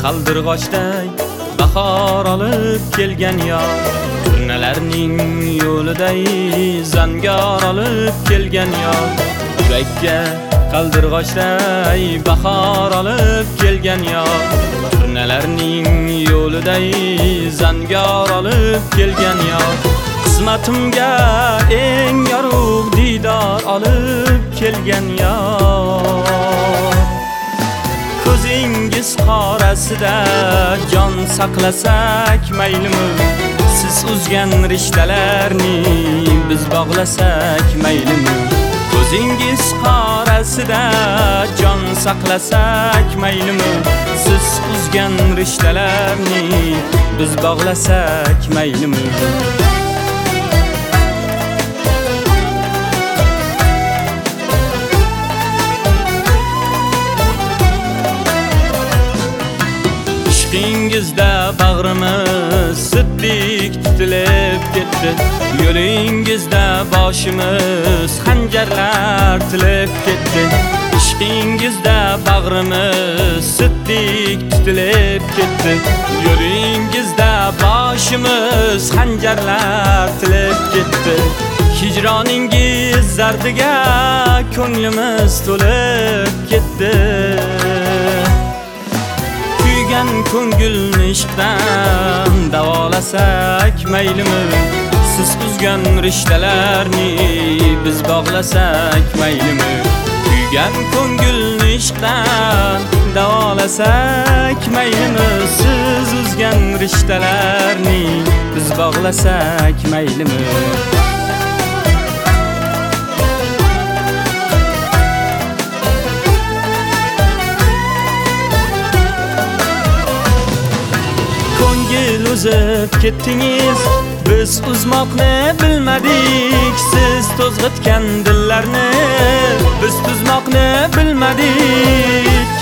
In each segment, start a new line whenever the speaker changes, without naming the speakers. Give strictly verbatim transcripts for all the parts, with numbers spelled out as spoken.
qaldirg'ochday bahor olib kelgan yor, turnalarning yo'liday zangor olib kelgan yor, yurakka qaldirg'ochday bahor olib kelgan yor, turnalarning yo'liday zangor olib kelgan yor, qismatimga eng yorug' didor olib kelgan yor. Ko'zingiz qorasida jon saqlasak maylimi, siz uzgan rishtalarni biz bog'lasak maylimi? Ko'zingiz qorasida jon saqlasak maylimi, siz uzgan rishtalarni biz bog'lasak maylimi? Ishqingizda bag'rimiz siddiq tutilib ketdi, yo'lingizda boshimiz xanjarlar tilib ketdi. Ishqingizda bag'rimiz siddiq tutilib ketdi, yo'lingizda boshimiz xanjarlar tilib ketdi. Hijroningiz zardiga ko'nglimiz to'lib ketdi. Ko'ngilni ishqdan davolasak maylimi, siz uzgan rishtalarni biz bog'lasak maylimi? Kuygan ko'ngilni ishqdan davolasak maylimi, siz uzgan rishtalarni biz bog'lasak maylimi? Uzib ketdingiz, biz uzmoqni bilmadik, siz to'zg'itgan dillarni biz tuzmoqni bilmadik.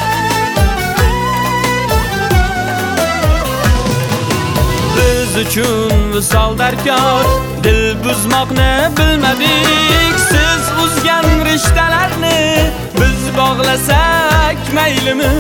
Biz uchun visol darkor, dil buzmoqni bilmadik, siz uzgan rishtalarni biz bog'lasak maylimi?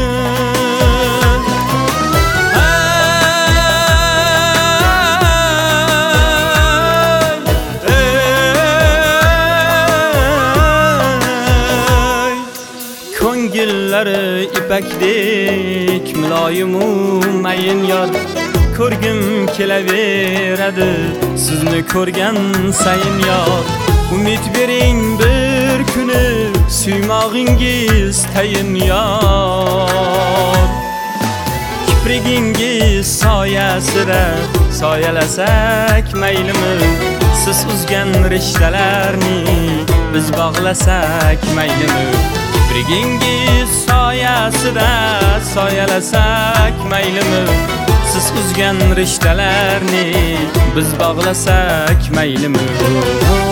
Ko'ngillari ipakdek muloyimu mayin yor, ko'rgim kelaveradi sizni ko'rgan sayin yor. Umid bering bir kuni suymog'ingiz tayin yor. Kiprigingiz soyasida soyalasak maylimi, siz uzgan rishtalarni biz bog'lasak maylimi? Kiprigingiz soyasida soyalasak maylimi, siz uzgan rishtalarni biz bog'lasak maylimi?